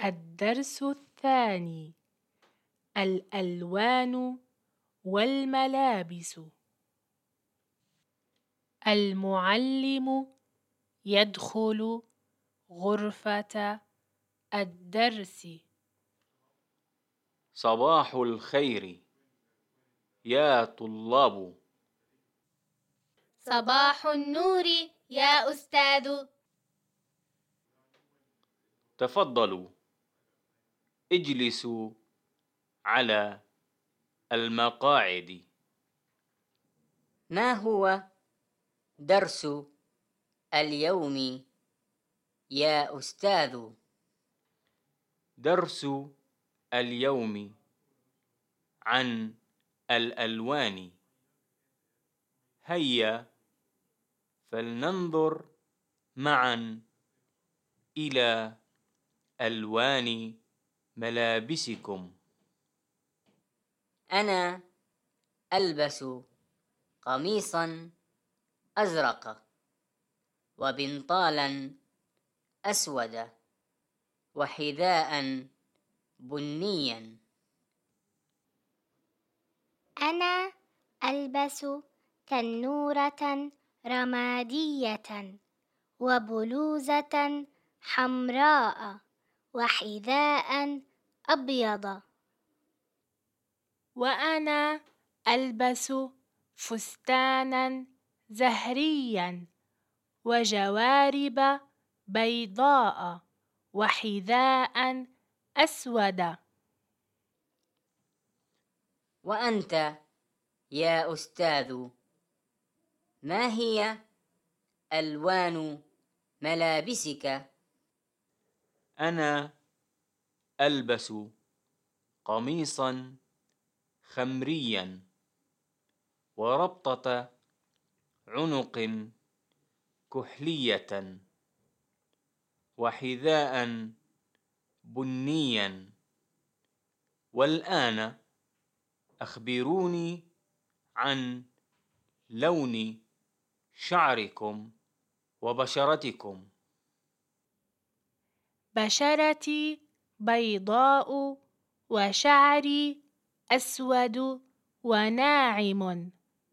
الدرس الثاني: الألوان والملابس. المعلم يدخل غرفة الدرس. صباح الخير يا طلاب. صباح النور يا أستاذ. تفضلوا اجلسوا على المقاعد. ما هو درس اليوم يا أستاذ؟ درس اليوم عن الألوان. هيا فلننظر معا إلى ألوان ملابسكم. أنا ألبس قميصا أزرق وبنطالا أسود وحذاء بنيا. أنا ألبس تنورة رمادية وبلوزة حمراء وحذاء أبيض. وأنا ألبس فستانا زهريا وجوارب بيضاء وحذاء أسود. وأنت يا أستاذ، ما هي ألوان ملابسك؟ أنا ألبس قميصا خمريا وربطة عنق كحلية وحذاء بنيا. والآن أخبروني عن لون شعركم وبشرتكم. بشرتي بيضاء وشعري أسود وناعم.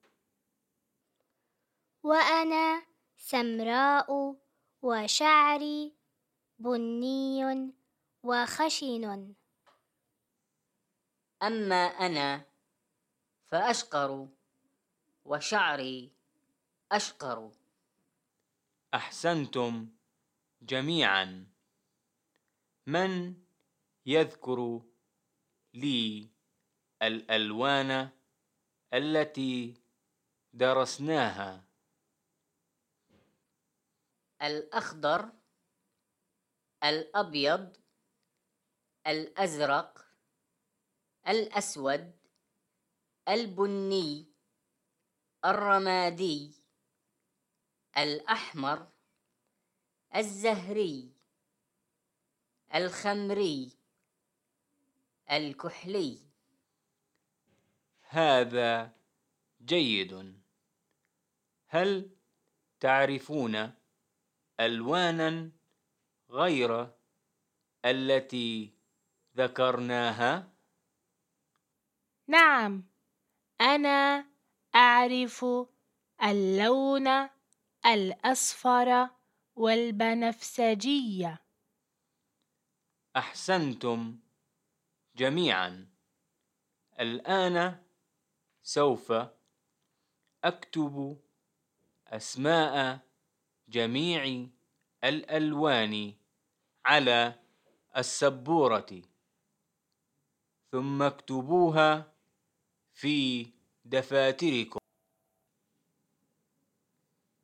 وأنا سمراء وشعري بني وخشن. أما أنا فأشقر وشعري أشقر. أحسنتم جميعا. من يذكر لي الألوان التي درسناها؟ الأخضر، الأبيض، الأزرق، الأسود، البني، الرمادي، الأحمر، الزهري، الخمري، الكحلي. هذا جيد. هل تعرفون ألوانا غير التي ذكرناها؟ نعم، أنا أعرف اللون الأصفر والبنفسجي. أحسنتم جميعا. الآن سوف أكتب أسماء جميع الألوان على السبورة، ثم اكتبوها في دفاتركم.